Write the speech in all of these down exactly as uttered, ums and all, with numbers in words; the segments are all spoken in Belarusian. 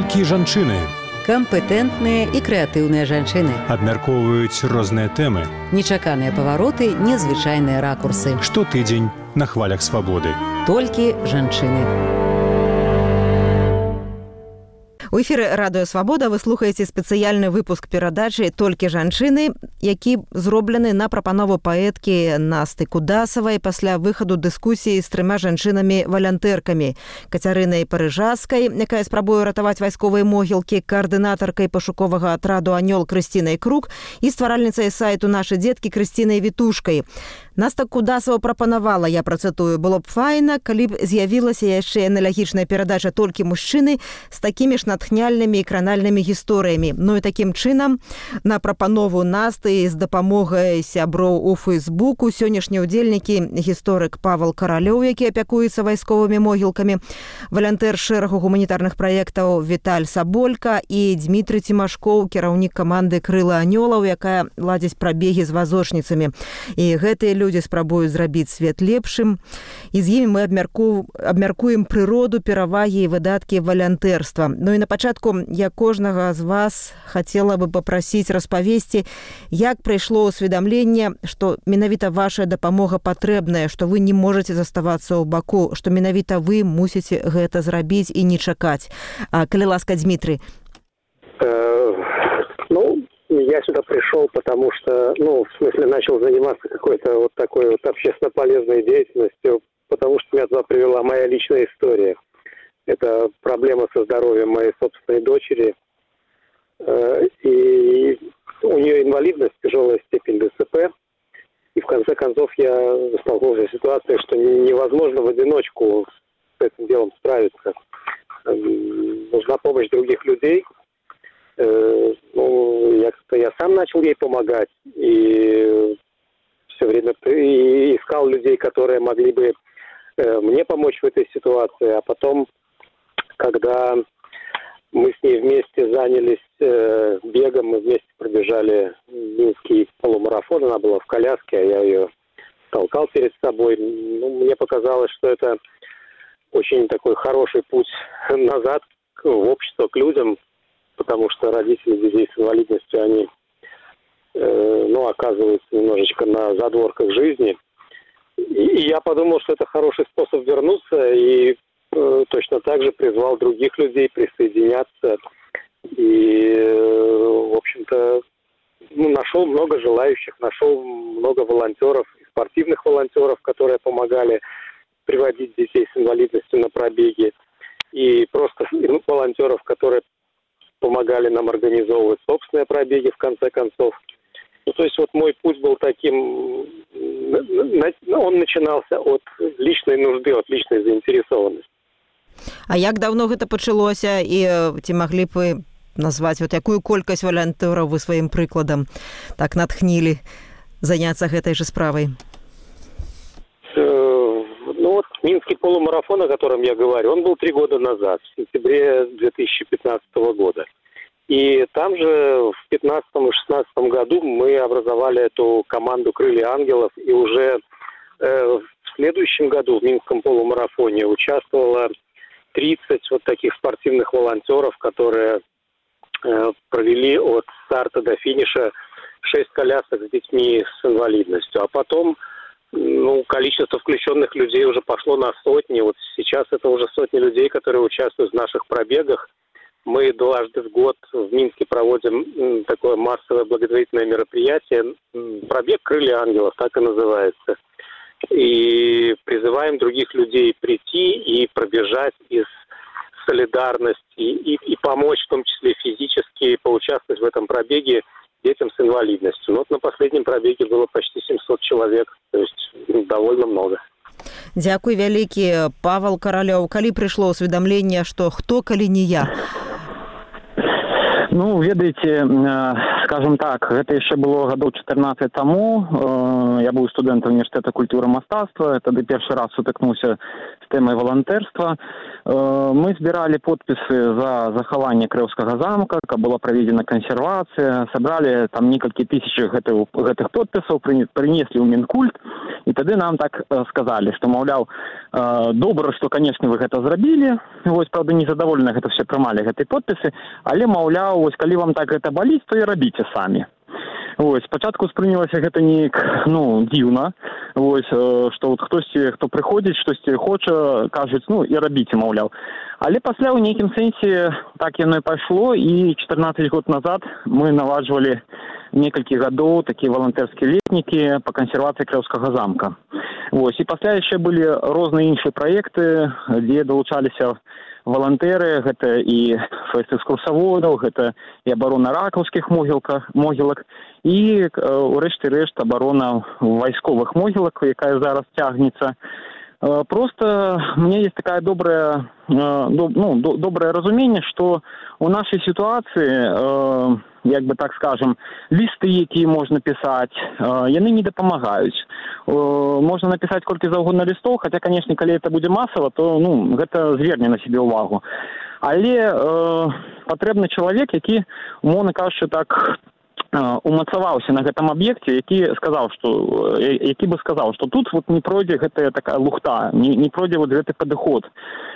толькі жанчыны. Кампетэнтныя і крэатыўныя жанчыны. Абмяркоўваюць розныя тэмы. Нечаканыя павароты, незвычайныя ракурсы. Штотыдзень на хвалях свабоды. Толькі жанчыны. У эфіры Радыё Свабода вы слухаеце спецыяльны выпуск перадачы «Толькі жанчыны», які зроблены на прапанову паэткі Насты Кудасавай пасля выхаду дыскусіі з трыма жанчынамі-валянтэркамі. Кацярынай Парыжаскай, якая спрабуе ратаваць вайсковыя могілкі, каардынатаркай пашуковага атраду «Анёл» Крысцінай Крук і стваральніцай сайту «Нашы дзеткі» Крысцінай Вітушкай. Наста Кудасава прапанавала, я працытую, было б файна, калі б з'явілася яшчэ аналагічная перадача «Толькі мужчыны» з такімі ж натхняльнымі і кранальнымі гісторыямі. Ну і такім чынам, на прапанову Насты з дапамогай сяброў у Фэйсбуку сённяшнія ўдзельнікі гісторык Павал Каралёў, які апякуецца вайсковымі могілкамі, валянтэр шэрагу гуманітарных праектаў Віталь Саболька і Дмітрый Цімашкоў, кіраўнік каманды «Крылы анёлаў», якая ладзіць прабегі з вазочніцамі. І гэтыя людзі Людзі спрабуюць зрабіць свет лепшым, і з імі мы абмярку... абмяркуем прыроду, перавагі і выдаткі валянтэрства. Ну і на пачатку я кожнага з вас хацела бы папрасіць распавесці, як прыйшло ўсведамленне, што менавіта ваша дапамога патрэбная, што вы не можаце заставацца ў баку, што менавіта вы мусіце гэта зрабіць і не чакаць. А, калі ласка, Дмітрый. Э, ну... Я сюда пришел, потому что, ну, в смысле, начал заниматься какой-то вот такой вот общественно полезной деятельностью, потому что меня туда привела моя личная история. Это проблема со здоровьем моей собственной дочери. И у нее инвалидность, тяжелая степень ДЦП. И в конце концов я столкнулся с ситуацией, что невозможно в одиночку с этим делом справиться. Нужна помощь других людей. Ну, я, я сам начал ей помогать и все время и искал людей, которые могли бы э, мне помочь в этой ситуации. А потом, когда мы с ней вместе занялись э, бегом, мы вместе пробежали минский полумарафон, она была в коляске, а я ее толкал перед собой. Ну, мне показалось, что это очень такой хороший путь назад в общество, к людям, потому что родители детей с инвалидностью, они, э, ну, оказываются немножечко на задворках жизни. И, и я подумал, что это хороший способ вернуться, и э, точно так же призвал других людей присоединяться. И, э, в общем-то, ну, нашел много желающих, нашел много волонтеров, спортивных волонтеров, которые помогали приводить детей с инвалидностью на пробеги, и просто ну, волонтеров, которые помогали нам организовывать собственные пробеги, в конце концов. Ну, то есть вот мой путь был таким, он начинался от личной нужды, от личной заинтересованности. А як давно гэта пачалося, і ці маглі б вы назваць вот якую колькасць валянтэраў вы сваім прыкладам так натхнілі заняцца гэтай жа справай? Ну вот минский полумарафон, о котором я говорю, он был три года назад, в сентябре две тысячи пятнадцатого года. И там же в пятнадцатом и шестнадцатом году мы образовали эту команду «Крылья ангелов», и уже э, в следующем году в минском полумарафоне участвовало тридцать вот таких спортивных волонтеров, которые э, провели от старта до финиша шесть колясок с детьми с инвалидностью. А потом ну, количество включенных людей уже пошло на сотни. Вот сейчас это уже сотни людей, которые участвуют в наших пробегах. Мы дважды в год в Минске проводим такое массовое благотворительное мероприятие. Пробег «Крылья ангелов», так и называется. И призываем других людей прийти и пробежать из солидарности, и, и помочь, в том числе физически, поучаствовать в этом пробеге детям с инвалидностью. Вот на последнем пробеге было почти семьсот человек, то есть ну, довольно много. Дзякуй вялікі, Павал Каралёў. Калі прыйшло ўсведамленне, што хто, калі не я? Ну, ведаеце, скажем так, гэта яшчэ было гадоў чатырнаццаць таму. Э, я быў студэнтам універсітэта культуры мастацтва, тады першы раз сутыкнуўся з тэмай валантэрства. Э, мы збіралі подпісы за захаванне Крэўскага замка, каб была праведзена кансервацыя, сабралі там некалькі тысяч гэтых, гэтых подпісаў, прынеслі ў Мінкульт, і тады нам так э, сказалі, што, маўляў, э, добра, што, канешне, вы гэта зрабілі, вось, правда, незадаволеныя гэта все прымалі гэтай подпісы, але, маўляў, вось, калі вам так гэта баліць, то і рабіце самі. Вось, спачатку спрынялася гэта неяк, ну, дзіўна, вось, э, што вот хтосьці, хто прыходзіць, штосьці хоча, кажуць, ну, і рабіце, маўляў. Але пасля ў нейкім сэнсе так яно і пайшло, і чатырнаццаць год назад мы наладжвалі некалькі гадоў такія валантэрскія летнікі па кансервацыі Крэўскага замка. Вось, і пасля яшчэ былі розныя іншыя праекты, дзе далучаліся валантэры, гэта і фэст экскурсаводаў, гэта і абарона ракаўскіх могілак, і ўрэшце рэшт абарона вайсковых могілак, якая зараз цягнецца. Просто мне есть такая добрая, ну, доброе разуменне, што у нашай сітуацыі, як бы так скажем, лісты, якія можна пісаць, яны не дапамагаюць. Можна напісаць колькі заўгодна лістоў, хаця, канешне, калі гэта будзе масава, то, ну, гэта зверне на сябе ўвагу. Але э, патрэбны чалавек, які, умоўна кажучы, так умацаваўся на гэтым аб'екце, які сказаў, што які бы сказаў, што тут вот не пройдзе гэтая такая лухта, не, не пройдзе вот гэты падыход э,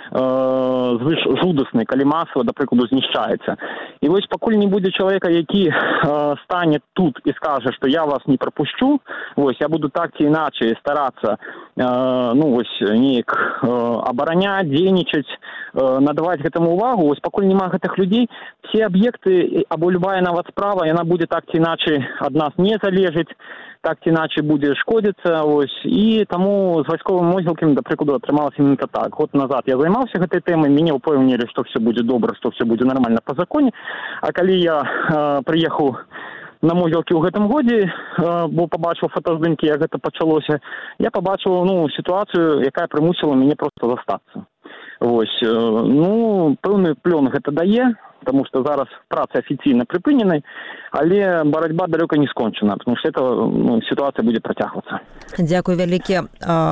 звыш жудасны, калі масава, да прыкладу, знішчаецца. І вось пакуль не будзе чалавека, які э, стане тут і скажа, што я вас не прапушчу, вось я буду так ці іначай старацца э, ну вось неяк э, абараняць, дзейнічаць, э, надаваць гэтаму увагу, вось пакуль няма гэтых людзей, все аб'екты або любая нават справа, яна будзе так ці іначай ад нас не залежыць, так ці іначай будзе шкодзіцца, ось, і таму з вайсковым могілкамі, да прыкладу, атрымалася именно так. Год назад я займаўся гэтай тэмай, мяне ўпэўнілі, што все будзе добра, што все будзе нармальна па законе, а калі я э, прыехаў на могілкі ў гэтым годзе, э, бо пабачыў фотаздымкі, як гэта пачалося, я пабачыў, ну, сітуацыю, якая прымусіла мяне проста застацца. Вось, э, ну, пэўны плён гэта дае, потому что зараз праца афіцыйна прыпыненая, але барацьба далёка не скончана, потому что это, ну, ситуация будет працягвацца. Дзякуй вялікі.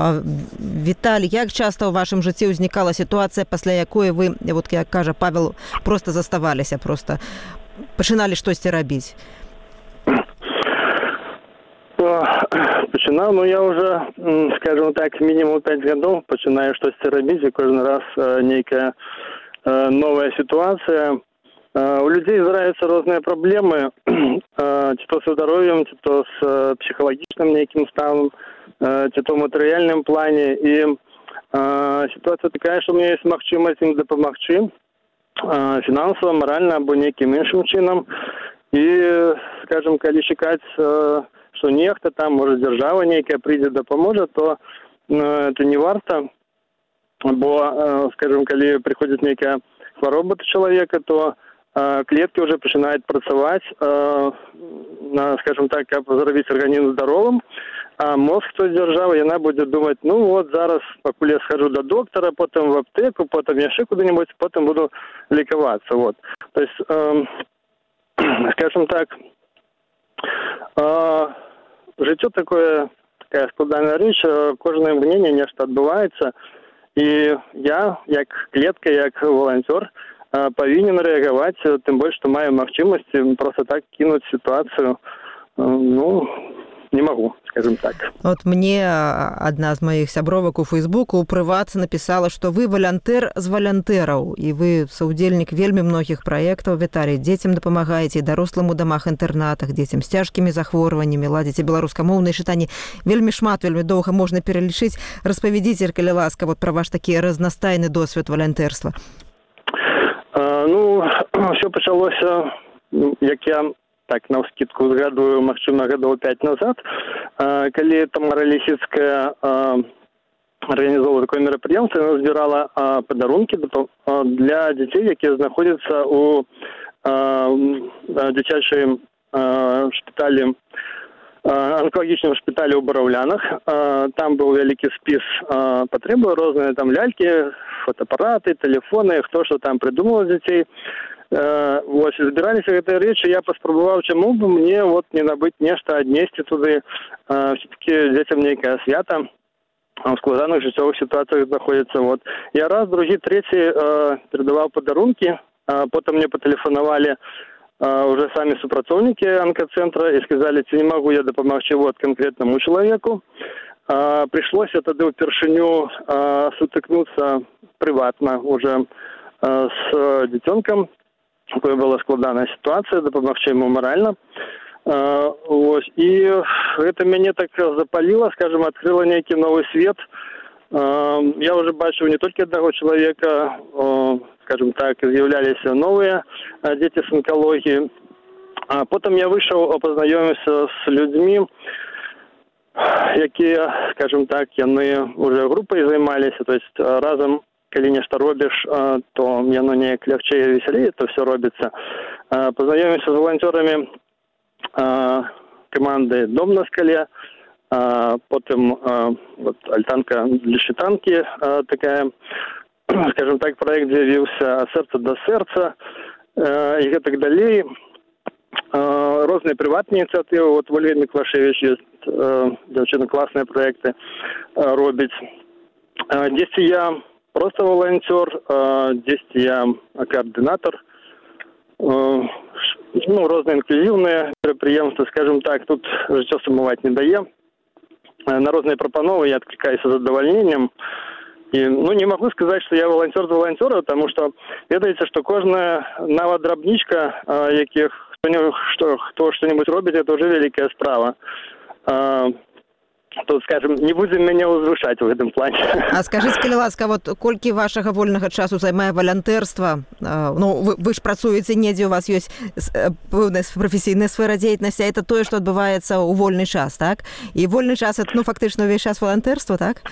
Віталь, як часта ў вашым жыцці ўзнікала сітуацыя, пасля якой вы, вот як кажа Павел, просто заставаліся, просто пачыналі штосьці рабіць? Пачынаў, ну я уже, скажем так, мінімум пяць гадоў пачынаю штосьці рабіць, і кожны раз нейкая новая ситуация. У людей здараюцца розныя праблемы, ці то са здароўем, ці то з псіхалагічным нейкім станам, ці то ў матэрыяльным плане. І ситуация такая, што у меня есть магчымасць ім дапамагчы фінансава, маральна або нейкім іншым чынам. І, скажем, калі чакаць, што нехта там, можа, дзяржава нейкая прыйдзе дапаможа, то это не варта. Бо, скажем, калі прыходзіць нейкая хвароба да чалавека, то э, клеткі ўжо пачынаюць працаваць, э, на, скажем так, каб зрабіць арганізм здаровым, а мозг той дзяржавы, яна будзе думаць, ну вот зараз, пакуль я схожу до доктара, потым в аптеку, потым яшчэ куды-нибудь, потым буду лікавацца. Вот. То есть, э, скажем так, э, жыццё такое, такая складаная рэч, кожнае мгновение нешта адбываецца. І я, як клетка, як волонтер, павінен рэагаваць, тым больш, што маю магчымасць просто так кінуць сітуацыю, ну, не могу, скажем так. Вот мне одна з моих сябровак у Фейсбуку у прыват написала, што вы волонтер з волонтераў, і вы саўдзельнік вельмі многіх праектаў, Віталій, дзецям дапамагаеце, дарослым у дамах-інтэрнатах, дзецям з цяжкімі захворваннямі, ладзіце беларускамоўныя чытанні. Вельмі шмат, вельмі доўга можна пералічыць. Распавядзіце, калі ласка, вот пра ваш такі разнастайны досвед волонтэрства. А, ну, ўсё пачалося, як я так навскідку згадую, магчыма, гадоў пяць назад, калі Тамара Лісіцкая арганізоўвала такое мерапрыемства, яна збірала падарункі для дзяцей, якія знаходзяцца ў дзіцячым шпіталі, онкалагічным шпіталі ў Бараўлянах. Там быў вялікі спіс патрэбаў, розныя там лялькі, фотоапараты, тэлефоны, хто што там прыдумаў дзяцей. Э, вось збіраліся гэтыя рэчы, я паспрабаваў, чаму бы мне вот не набыць нешта, аднесці туды. Э, все-таки дзецям нейкае свята, в складаных жыццёвых ситуациях находится. Вот. Я раз, другі, третий э, передавал подарунки, а потом мне потелефоновали э, уже сами супрацоўнікі онкоцентра и сказали, ці не могу я дапамагчы вот конкретному человеку. Э, пришлось тады упершыню э, сутыкнуться приватно уже э, с дзіцёнкам. Такая была складаная ситуация, дапамагчы ему морально. Uh, ось. І гэта мяне так запаліла, скажем, адкрыла нейкі новы свет. Uh, я уже бачыў не толькі аднаго чалавека, uh, скажем так, з'яўляліся новыя uh, дзеці з онкалогіі. Uh, потым я выйшаў, пазнаёміўся з людзьмі, якія, скажем так, яны уже групай займаліся, то есть uh, разам, калі нешта робіш, uh, то яно неяк лягчэй і весялей, то все робіцца. Uh, пазнаёміўся з валанцёрамі команды «Дом на скале», а, потом а, вот, «Альтанка для считанки», а, такая, скажем так, проект з'явился «Сердце до сердца», а, и так далее. А, разные приватные инициативы, вот Валерий Миклашевич есть, а, девчина классные проекты а, робить. А, здесь я просто волонтер, а, здесь я координатор. Ну, разные инклюзивные мероприятия, скажем так, тут жыццё сумаваць не дае. На разные прапановы я откликаюсь с задовольнением. И, ну, не могу сказать, что я волонтер за волонтера, потому что ведаеце, что кожная нават драбничка, яких кто, кто что-нибудь робит, это уже великая справа. Тут, скажем, не будем меня узвышать в этом плане. А скажите, калі ласка, вот колькі вашага вольнага часу займае валантэрства? Ну, вы, вы ж працуеце недзе, у вас ёсць пэўная прафесійная сфера дзейнасці, а это тое, што адбываецца ў вольны час, так? І вольны час, это, ну, фактычна ўвесь час валантэрства, так?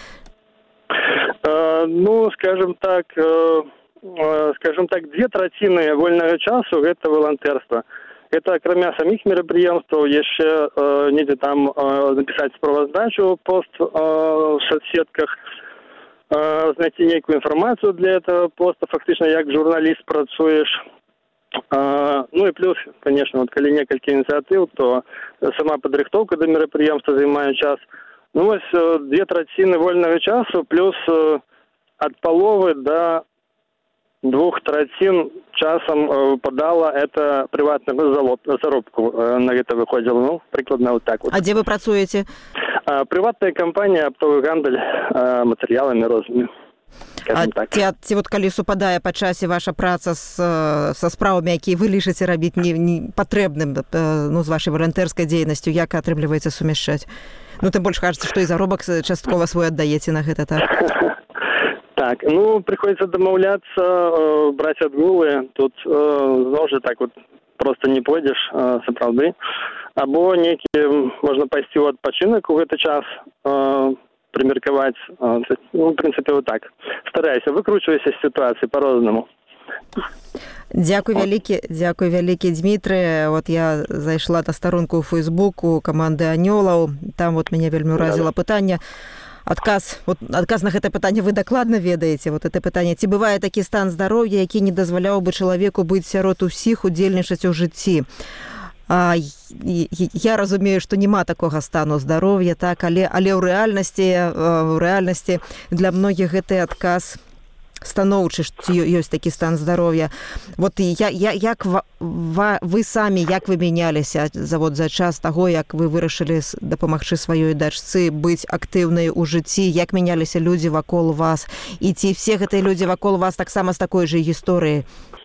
Uh, ну, скажем так, uh, uh, скажем так, две траціны вольнага часу – это валантэрства. Это, кроме самих мероприятий, еще э, недзе там э, написать справаздачу, пост э, в соцсетках, э, знайти некую информацию для этого поста, фактично, як журналист працуешь. Э, ну и плюс, конечно, вот, коли некалькі инициатив, то сама подрыхтовка до мероприятия занимает час. Ну, вот э, две траціны вольного часу, плюс э, от половы до двух трацін часом выпадала это приватного заробку. На это выходило, ну, прикладно вот так вот. А где вы працуете? А, приватная компания, оптовый гандль а, материалами разными. А ці, ці вот калі супадае па часе ваша праца з, са справамі, якія вы лічыце рабіць не, не патрэбным, ну, з вашай валантэрскай дзейнасцю, як атрымліваецца сумяшчаць? Ну, тым больш кажаце, што і заробак часткова свой аддаеце на гэта, так? Так, ну, приходится домовляться, э, брать отгулы. Тут э, тоже так вот просто не пойдешь, э, сапраўды. Або некий, можно пойти в отпочинок в этот час, э, примерковать. Э, ну, в принципе, вот так. Старайся, выкручивайся из ситуации по-разному. Дзякуй вялікі, дзякуй вялікі, Дмітрый. Вот я зайшла на старонку ў Фейсбуку каманды Анёлаў. Там вот мяне вельмі ўразіла пытанне. Адказ, вот, адказ на гэта пытанне вы дакладна ведаеце, вот это пытанне. Ці бывае такі стан здароўя, які не дазваляў бы чалавеку быць сярод усіх, удзельнічаць у жыцці? А, я разумею, што няма такога стану здароўя, так, але, але ў рэальнасці, ў рэальнасці для многіх гэты адказ станоўчы, што ёсць такі стан здароўя. Вот я, я, як ва, ва, вы самі, як вы мяняліся за, вот, за час таго, як вы вырашылі дапамагчы сваёй дачцы быць актыўнай у жыцці, як мяняліся людзі вакол вас, і ці все гэтыя людзі вакол вас таксама з такой же гісторыяй?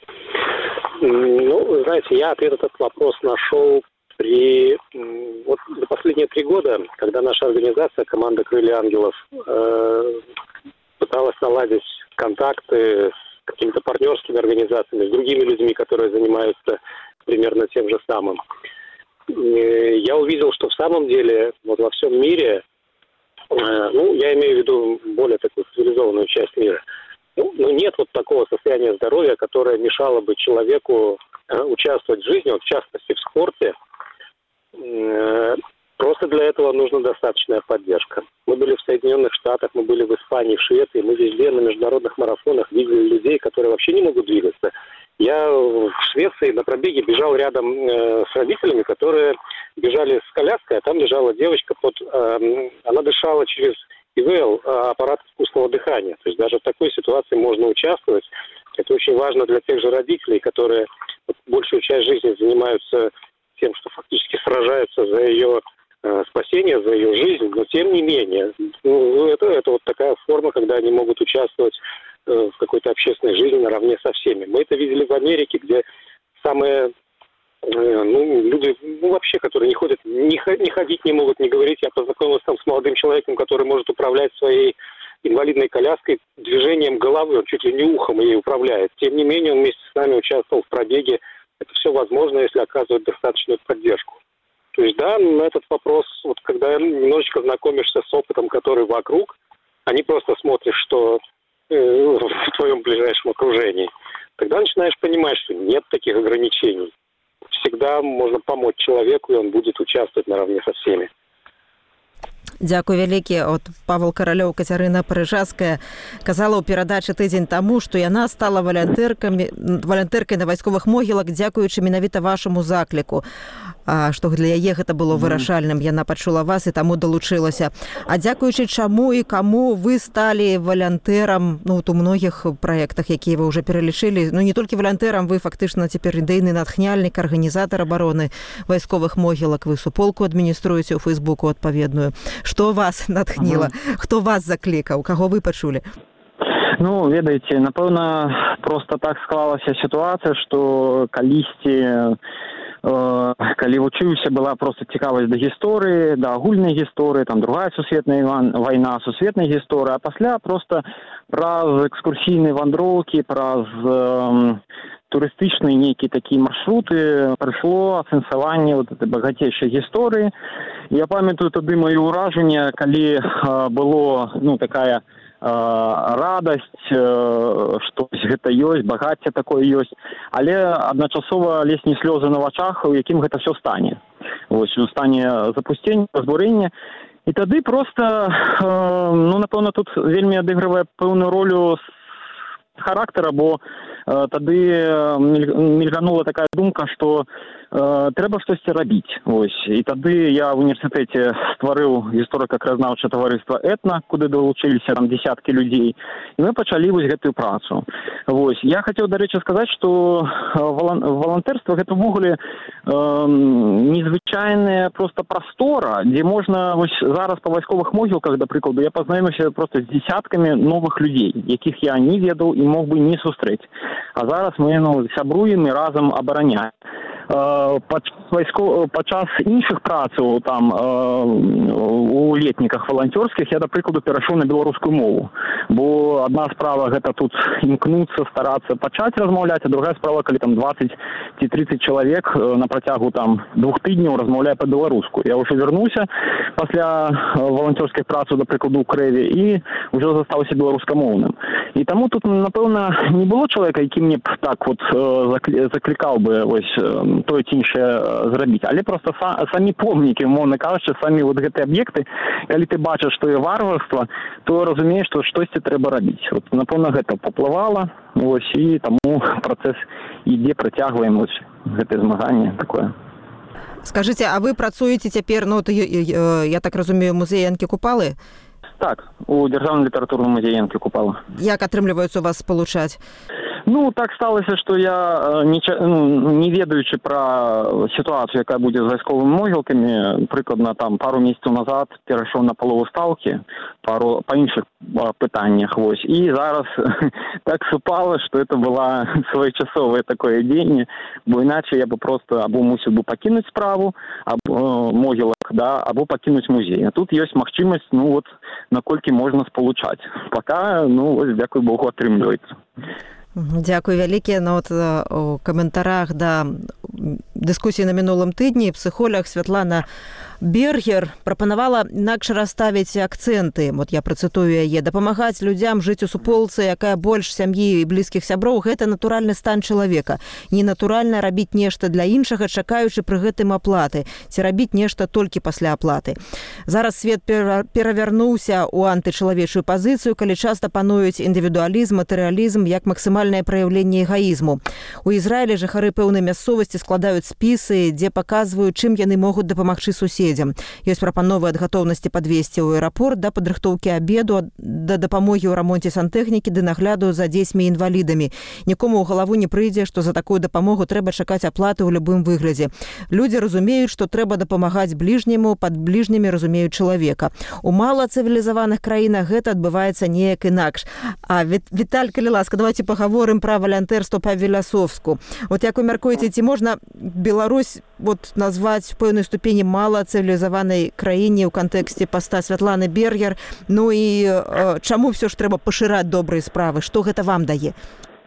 Ну, знаете, я ответ этот вопрос нашел при... Вот за последние три года, когда наша организация, команда «Крылья ангелов», э, пыталась наладить контакты с какими-то партнерскими организациями, с другими людьми, которые занимаются примерно тем же самым. Я увидел, что в самом деле вот во всем мире, ну, я имею в виду более такую цивилизованную часть мира, ну, ну нет вот такого состояния здоровья, которое мешало бы человеку участвовать в жизни, вот в частности в спорте. Просто для этого нужна достаточная поддержка. Мы были в Соединенных Штатах, мы были в Испании, в Швеции, мы везде на международных марафонах видели людей, которые вообще не могут двигаться. Я в Швеции на пробеге бежал рядом э, с родителями, которые бежали с коляской, а там лежала девочка, под, э, она дышала через и вэ эл, аппарат искусственного дыхания. То есть даже в такой ситуации можно участвовать. Это очень важно для тех же родителей, которые большую часть жизни занимаются тем, что фактически сражаются за ее э, спасение, за ее жизнь. Но тем не менее, ну, это, это вот такая форма, когда они могут участвовать э, в какой-то общественной жизни наравне со всеми. Мы это видели в Америке, где самые ну, люди, ну, вообще, которые не ходят, не, не ходить не могут, не говорить. Я познакомился там с молодым человеком, который может управлять своей инвалидной коляской движением головы, он чуть ли не ухом ей управляет. Тем не менее, он вместе с нами участвовал в пробеге. Это все возможно, если оказывать достаточную поддержку. То есть, да, на этот вопрос, вот когда немножечко знакомишься с опытом, который вокруг, а не просто смотришь, что э, в твоем ближайшем окружении, тогда начинаешь понимать, что нет таких ограничений. Всегда можно помочь человеку, и он будет участвовать наравне со всеми. Дзякуй вялікі. От Павел Каралёў, Кацярына Прыжацкая казала ў перадачы тыдзень таму, што яна стала валянтэркамі валянтэркай на вайсковых могілак дзякуючы менавіта вашаму закліку. А што для яе гэта было вырашальным, яна пачула вас і таму далучылася. А дзякуючы чаму і каму вы сталі валянтэрам, ну, у многіх праектах, якія вы ўжо пералічылі, ну не толькі валянтэрам, вы фактычна цяпер ідэйны натхняльнік, арганізатар абароны вайсковых могілак, вы суполку адмініструеце ў Фейсбуку адпаведную. Што вас натхніла? Ага. Хто вас заклікаў? Каго вы пачулі? Ну, ведаеце, напэўна, проста так склалася сітуацыя, што калісьці, э, калі вучыўся, была проста цікавасць да гісторыі, да агульнай гісторыі, там другая сусветная вайна, сусветная гісторыя, а пасля проста праз экскурсійныя вандроўкі, праз э, турыстычныя нейкія такія маршруты прыйшло асэнсаванне вот этой багацейшай гісторыі. Я памятаю тады маё ўражанне, калі э, было, ну, такая радасць, што гэта ёсць, багацце такое ёсць, але адначасова лесні слёзы на вачах, у якім гэта ўсё стане. Вось, у стане запусцення, разбурэння. І тады проста, ну, напэўна, тут вельмі адыгрывае пэўную ролю характара, бо тады мільганула такая думка, што э, трэба штосьці рабіць. Вось. І тады я в універсітэце стварыў гісторыка-краязнаўчае таварыства «Этна», куды далучыліся там десяткі людзей, і мы пачалі вось гэтую працу. Вось. Я хацеў, дарэчы, сказаць, што валантэрства гэта ўвогуле э, незвычайная проста прастора, дзе можна вось зараз па вайсковых могілках, да прыкладу, я пазнаёміўся проста з десяткамі новых людзей, якіх я не ведаў і мог бы не сустрэць. А зараз мы, ну, сябруем і разам абараняем. Падчас іншых працаў там у летніках валанцёрскіх я, да прыкладу, перайшоў на беларускую мову. Бо адна справа гэта тут імкнуцца, старацца пачаць размаўляць, а другая справа, калі там дваццаць ці трыццаць чалавек на працягу там двух тыдняў размаўляе па-беларуску. Я ўжо вярнуўся пасля валанцёрскіх працаў, да прыкладу, ў Крэве і ўжо застаўся беларускамоўным. І таму тут, напэўна, не было чалавека, які мне так вот заклікаў бы вось тое ці іншае зрабіць. Але проста самі помнікі, умоўна кажучы, самі вот гэтыя аб'екты, калі ты бачыш, што є варварства, то разумееш, што штосьці трэба рабіць. Вот, напэўна, гэта паплывала, вось, і таму працэс ідзе, працягваем вось гэтае змаганне такое. Скажыце, а вы працуеце цяпер, ну, я так разумею, музей Янкі Купалы? Так, у Дзяржаўным літаратурным музеі Янкі Купалы. Як атрымліваецца у вас спалучаць? Ну, так сталося, што я, не, ну, не ведаючы пра сітуацыю, якая будзе з вайсковымі могілкамі, прыкладна там пару месяцаў назад перайшоў на палову стаўкі пару, па іншых пытаннях. Вось. І зараз так супала, што это была своечасовае такое дзеянне, бо іначай я бы просто або мусіў бы пакінуць справу, або могілак, да, або пакінуць музей. А тут ёсць магчымасць, ну, вот, наколькі можна спалучаць. Пака, ну, вось, дзякуй Богу, атрымліваецца. Дзякуй вялікі. Ну, от, у каментарах да дыскусіі на мінулым тыдні псіхолог Святлана Бергер прапанавала інакш расставіць акцэнты. Вот я працытую яе. Дапамагаць людзям жыць у суполцы, якая больш сям'і і блізкіх сяброў, гэта натуральны стан чалавека. Ненатуральна рабіць нешта для іншага, чакаючы пры гэтым аплаты. Ці рабіць нешта толькі пасля аплаты. Зараз свет перавярнуўся ў антычалавечую пазіцыю, калі часта пануюць індывідуалізм, матэрыялізм як максімальнае праяўленне эгаізму. У Ізраілі жыхары пэўнай мясцовасці складаюць спісы, дзе паказваюць, чым яны могуць дапамагчы суседзям. Ёсць прапановы ад гатоўнасці падвесці ў аэрапорт да падрыхтоўкі абеду, да дапамогі ў рамонце сантэхнікі ды нагляду за дзецьмі-інвалідамі. Нікому ў галаву не прыйдзе, што за такую дапамогу трэба чакаць аплаты ў любым выглядзе. Людзі разумеюць, што трэба дапамагаць бліжняму, пад бліжнямі разумеюць чалавека. У мала цывілізаваных краінах гэта адбываецца неяк інакш. А Віталь, калі ласка, давайте пагаворым пра валантэрства па-філасофску. Вот як вы мяркуеце, ці можна Беларусь вот назваць в пэўнай ступені мала цывілізаванай краіне ў кантэксце паста Святланы Бергер? Ну і э, чаму все ж трэба пашыраць добрыя справы? Што гэта вам дае?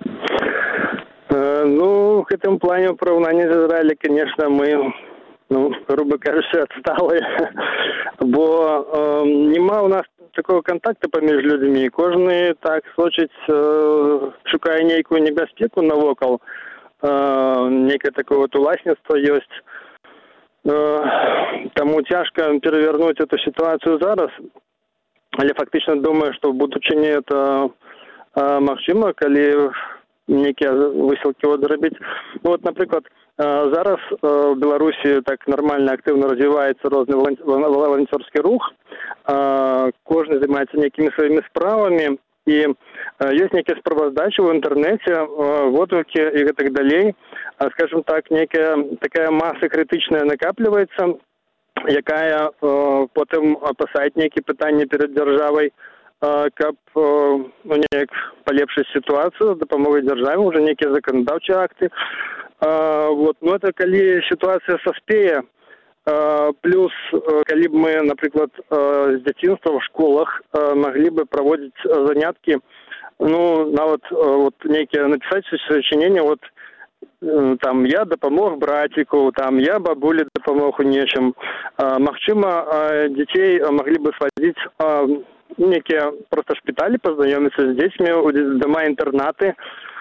Э, ну, в гэтым плане параўнанне з Ізраілем, конечно, мы, ну, грубо кажучы, адсталыя. Бо э, нема у нас такого контакта паміж людзьмі. Кожны так сочыць, э, шукае нейкую небяспеку навокал. Э, некае такое вот уласніцтва ёсць. Таму цяжка перавярнуць эту сітуацыю зараз, але фактычна думаю, што в будучыні это а, магчыма, калі нейкія высілкі вот зрабіць. Ну, вот, напрыклад, а, зараз а, в Беларусі так нармальна актыўна развіваецца розны валанцёрскі рух, а, кожны займаецца нейкімі сваімі справамі, і ёсць нейкія справаздачы ў інтэрнэце, водгукі і гэтак далей. Скажем так, некая такая маса крытычная накапліваецца, якая потым пасадзіць нейкія пытанні перад дзяржавай, каб ну, неяк палепшыць сітуацыю з дапамогай дзяржавы, уже нейкія заканадаўчыя акты. Вот. Ну, это калі сітуацыя саспее. Плюс, калі б мы, напрыклад, з дзяцінства в школах маглі бы праводзіць заняткі, ну, нават вот, нейкія напісаць сачыненне, вот, там, я дапамог браціку, там, я бабулі дапамог у нечым. Магчыма, дзяцей маглі бы свадзіць нейкія проста шпіталі, пазнаёміцца з дзецьмі, у дома-інтэрнаты,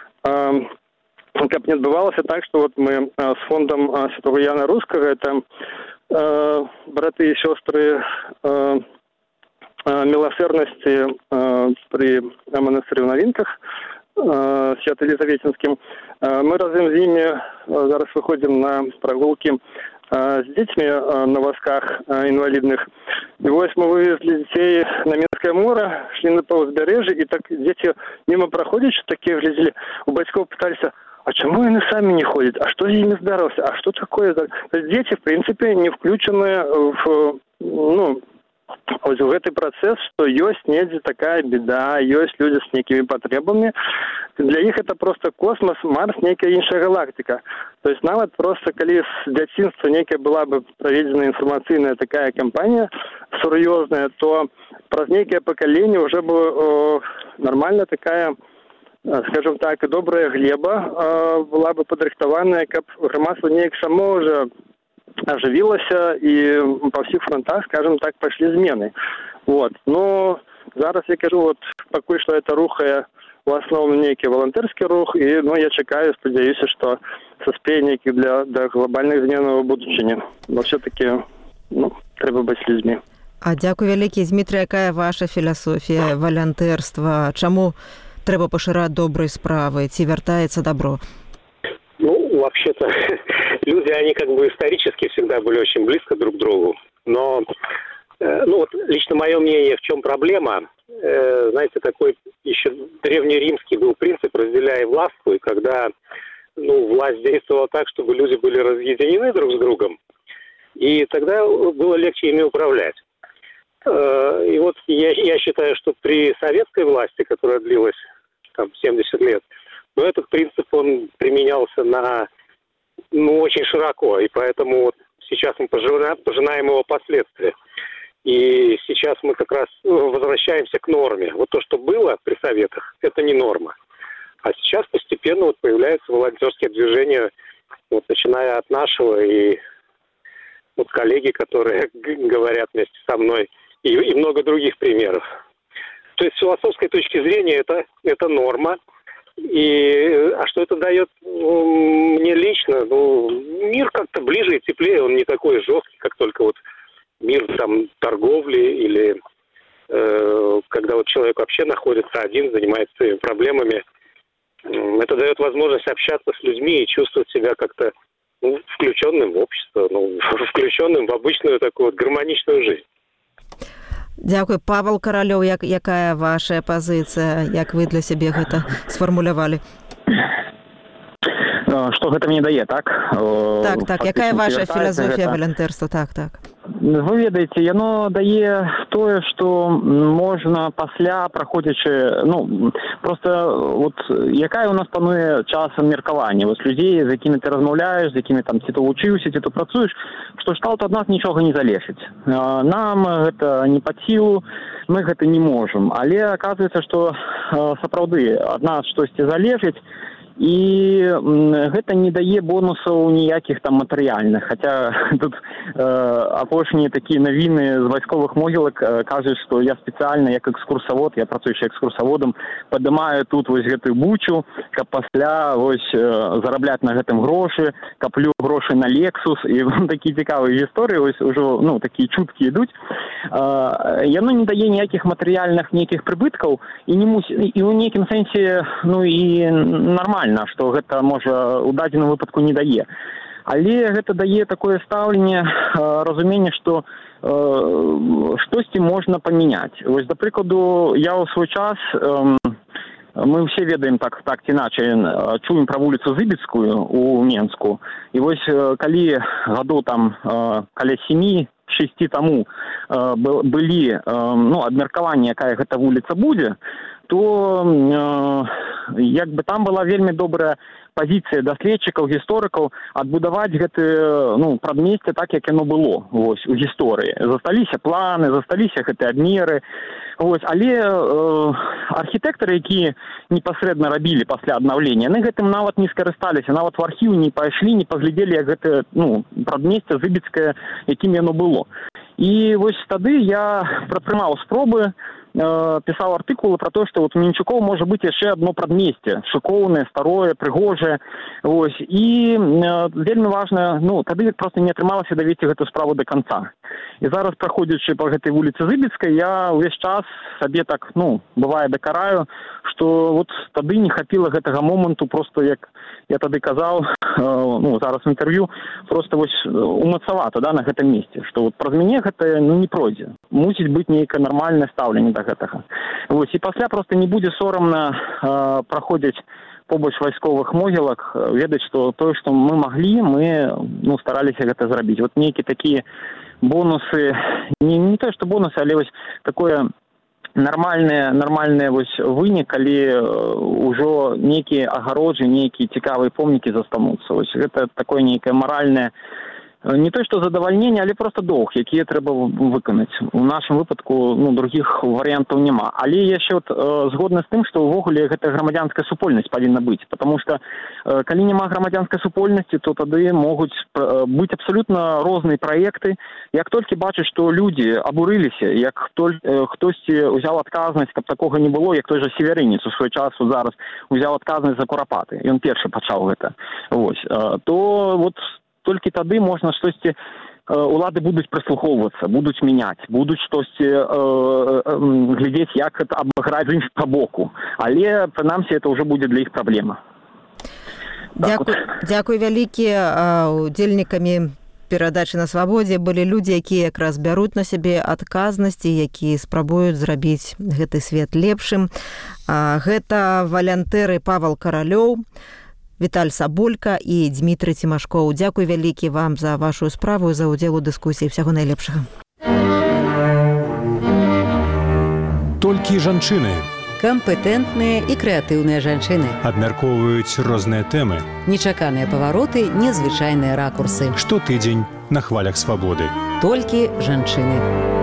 каб не адбывалася так, што вот мы з фондам Святого Яна Рускага, это э, браты і сёстры э, милосердности э, при монастыре в Новинках, э, Свято-Елизаветинским. Э, мы разом з ними э, зараз выходим на прогулки э, с детьми э, на восках э, инвалидных. И вот мы вывезли детей на Минское море, шли на узбережье, и так дети мимо проходят, что такие глядели, у батьков пытались: а чему они сами не ходят? А что с ними здоровье? А что такое? То есть дети, в принципе, не включены в, ну, ось в гэты працэс, што ёсць недзе такая беда, ёсць людзі з нейкімі патрэбамі. Для іх это просто космос, Марс, нейкая іншая галактыка. То есть нават просто калі з дзяцінства нейкая была бы праведзена інфармацыйная такая кампанія сур'ёзная, то праз нейкае пакаленне уже бы о, нормальна такая, скажем так, добрая глеба о, была бы падрыхтаваная, каб грамадства неяк само уже оживилася, и по всех фронтах, скажем так, пошли змены. Вот. Но зараз я кажу, вот пока что это рухае в основном некий волонтерский рух, и ну, я чекаю, сподіваюся, что соспеє некий для, для глобальных змен в будущем. Но все-таки ну, треба бути з людьми. А дякую вялікі, Дмитрий, якая ваша філасофія волонтерства? Чому треба поширати добрі справи? Ці вертається добро? Ну, вообще-то, люди, они как бы исторически всегда были очень близко друг к другу. Но, э, ну вот, лично мое мнение, в чем проблема, э, знаете, такой еще древнеримский был принцип «разделяй и властвуй», когда, ну, власть действовала так, чтобы люди были разъединены друг с другом, и тогда было легче ими управлять. Э, и вот я, я считаю, что при советской власти, которая длилась там семьдесят лет, но этот принцип, он применялся на, ну, очень широко, и поэтому вот сейчас мы пожинаем, пожинаем его последствия. И сейчас мы как раз возвращаемся к норме. Вот то, что было при советах, это не норма. А сейчас постепенно вот появляются волонтерские движения, вот, начиная от нашего, и вот коллеги, которые говорят вместе со мной, и, и много других примеров. То есть с философской точки зрения это, это норма. И, а что это дает ну, мне лично? Ну, мир как-то ближе и теплее, он не такой жесткий, как только вот мир там торговли или э, когда вот человек вообще находится один, занимается своими проблемами. Это дает возможность общаться с людьми и чувствовать себя как-то ну, включенным в общество, ну, включенным в обычную такую вот гармоничную жизнь. Дзякуй. Павел Каралёў, як, якая ваша пазіцыя, як вы для сябе гэта сфармулявалі? Што гэта мне дае, так? Так, так, якая ваша філасофія гэта... валантэрства, так, так. Вы ведаеце, яно дае тое, што можна пасля, праходзячы, ну, просто вот якая у нас пануе часам меркаванне, вось людзей, з якімі ты размаўляеш, з якімі там ці то вучыўся, ці то працуеш, што шталт ад нас нічога не залежыць. Нам гэта не пад сілу, мы гэта не можам, але аказваецца, што сапраўды ад нас штосьці залежыць, і гэта не дае бонусаў ніякіх там матэрыяльных. Хаця тут э, апошнія такія навіны з вайсковых могілак э, кажуць, што я спецыяльна як экскурсавод, я працуючы экскурсаводам, падымаю тут вось гэтую бучу, каб пасля вось э, зарабляць на гэтым грошы, каплю грошы на Lexus, і такія цікавыя гісторыі вось ужо, ну, такія чуткі ідуць. Э, яно не дае ніякіх матэрыяльных нейкіх прыбыткаў і не мусі, і ў нейкім сэнсе, ну, і нармальна, што гэта, можа, у дадзеным выпадку не дае. Але гэта дае такое стаўленне, разуменне, што э, штосьці можна памяняць. Вось, да прыкладу, я ў свой час, э, мы ўсе ведаем так, так ці іначай, чуем пра вуліцу Зыбіцкую у Менску. І вось, калі гадоў там э, каля сямі шэсці таму э, былі э, ну, абмеркаванні, якая гэта вуліца будзе, то э, як бы там была вельмі добрая пазіцыя даследчыкаў, гісторыкаў адбудаваць гэты ну, прадмесце так, як яно было вось, у гісторыі. Засталіся планы, засталіся гэтыя абмеры. Вось, але э, архітэктары, якія непасрэдна рабілі пасля аднаўлення, яны гэтым нават не скарысталіся, нават в архіў не пайшлі, не паглядзелі, як гэта ну, прадмесце Зыбіцкае, якім яно было. І вось тады я прадпрымаў спробы, пісаў артыкулы про то, што вот у Мінчукоў можа быць яшчэ одно прадмесце, шыкоўнае, старое, прыгожае. Вось. І э, вельмі важна, ну, тады проста не атрымалася давесці гэту справу до конца. І зараз, праходзячы па гэтай вуліцы Зыбіцкай, я ўвесь час сабе так, ну, бывае дакараю, што вот тады не хапіла гэтага моманту, просто як я тады казаў, э, ну, зараз в інтэрв'ю, просто вось умацавата, да, на гэтым месцы, што вот праз мяне гэта, ну, не пройдзе. Мусіць быць нейкае нармальнае стаўленне да гэтага. Вось, і пасля проста не будзе сорамна э, праходзіць побач вайсковых могілак, ведаць, што тое, што мы маглі, мы ну, стараліся гэта зрабіць. Вот нейкія такія бонусы, не, не то, што бонусы, але вось такое нармальнае, нармальнае вось вынік, калі ўжо нейкія агароджы, нейкія цікавыя помнікі застануцца. Вось гэта такое нейкае маральнае не то, што задавальненне, але просто доўг, які трэба выканаць. У нашым выпадку ну, другіх варыянтаў няма. Але я яшчэ вот, э, згодна з тым, што ўвогуле гэта грамадзянская супольнасць павінна быць, потому што э, калі няма грамадзянскай супольнасці, то тады могуць э, быць абсалютна розныя праекты. Як толькі бачыць, што людзі абурыліся, як толь, э, хтосьці ўзяў адказнасць, каб такога не было, як той жа Северынец у свой час зараз узяў адказнасць за курапаты, ён першы пачаў гэта. Вось, э, то вот толькі тады можна штосьці улады будуць прыслухоўвацца, будуць мяняць, будуць штосьці э, э, глядзець, як гэта абыграць з іншага боку. Але, прынамсі, это ўжо будзе для іх праблема. Дзякуй, так дзякуй вялікі. Удзельнікамі перадачы на свабодзе былі людзі, якія якраз бяруць на сябе адказнасці, якія спрабуюць зрабіць гэты свет лепшым. Гэта валянтэры Павел Каралёў, Віталь Саболька і Дмітрый Цімашкоў. Дзякуй вялікі вам за вашу справу і за ўдзел у дыскусіі. Всяго найлепшага. Толькі жанчыны Кампетэнтныя і крэатыўныя жанчыны. абмяркоўваюць розныя тэмы. Нечаканыя павароты, незвычайныя ракурсы. Штотыдзень на хвалях свабоды. Толькі жанчыны.